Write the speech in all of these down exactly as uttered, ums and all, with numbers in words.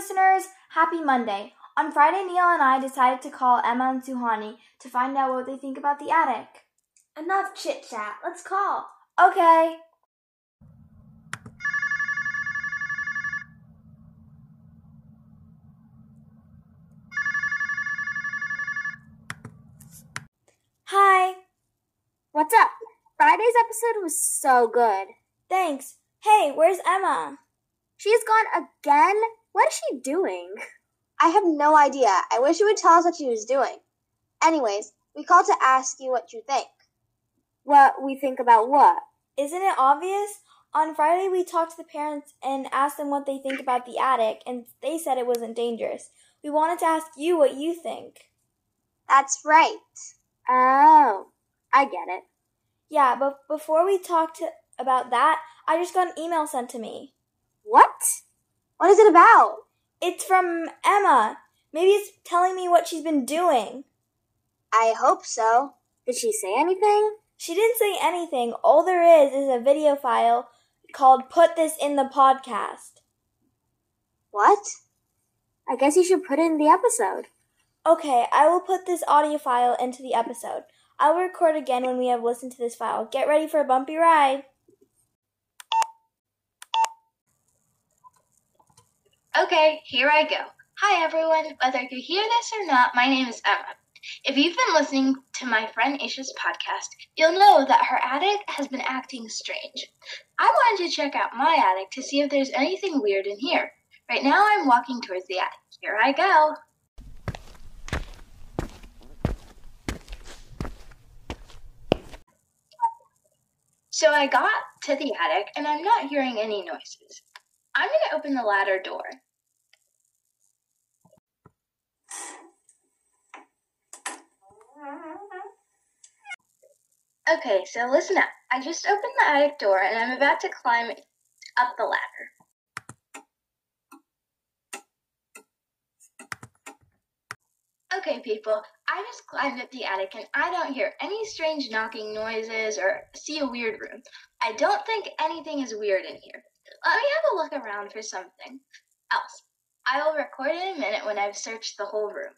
listeners! Happy Monday! On Friday, Neil and I decided to call Emma and Suhani to find out what they think about the attic. Enough chit-chat. Let's call. Okay. Hi. What's up? Friday's episode was so good. Thanks. Hey, where's Emma? She's gone again? What is she doing? I have no idea. I wish you would tell us what she was doing. Anyways, we called to ask you what you think. What we think about what? Isn't it obvious? On Friday, we talked to the parents and asked them what they think about the attic, and they said it wasn't dangerous. We wanted to ask you what you think. That's right. Oh, I get it. Yeah, but before we talked to, about that, I just got an email sent to me. What? What is it about? It's from Emma. Maybe it's telling me what she's been doing. I hope so. Did she say anything? She didn't say anything. All there is is a video file called Put This in the Podcast. What? I guess you should put it in the episode. Okay, I will put this audio file into the episode. I will record again when we have listened to this file. Get ready for a bumpy ride. Okay, here I go. Hi everyone, whether you hear this or not, my name is Emma. If you've been listening to my friend Aisha's podcast, you'll know that her attic has been acting strange. I wanted to check out my attic to see if there's anything weird in here. Right now I'm walking towards the attic. Here I go. So I got to the attic and I'm not hearing any noises. I'm going to open the ladder door. Okay, so listen up. I just opened the attic door and I'm about to climb up the ladder. Okay, people, I just climbed up the attic and I don't hear any strange knocking noises or see a weird room. I don't think anything is weird in here. Let me have a look around for something else. I will record in a minute when I've searched the whole room.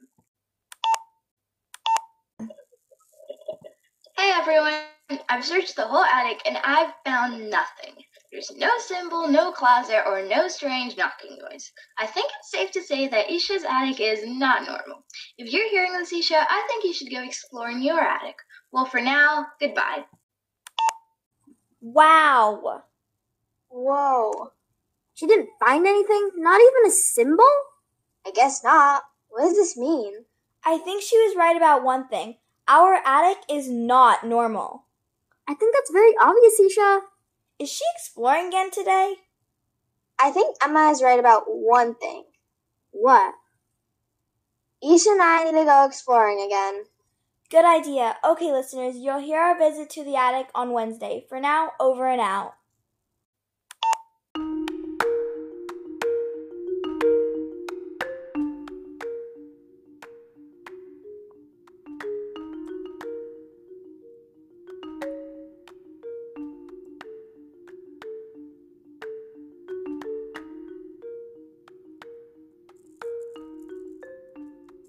Hey everyone, I've searched the whole attic and I've found nothing. There's no symbol, no closet, or no strange knocking noise. I think it's safe to say that Isha's attic is not normal. If you're hearing this, Isha, I think you should go exploring your attic. Well, for now, goodbye. Wow. Whoa. She didn't find anything? Not even a symbol? I guess not. What does this mean? I think she was right about one thing. Our attic is not normal. I think that's very obvious, Isha. Is she exploring again today? I think Emma is right about one thing. What? Isha and I need to go exploring again. Good idea. Okay, listeners, you'll hear our visit to the attic on Wednesday. For now, over and out.